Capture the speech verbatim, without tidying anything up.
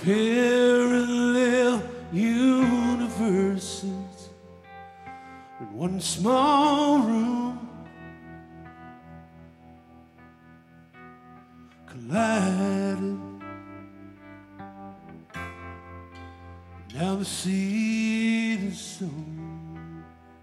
parallel universes in one small room collided. Now the seed is sown.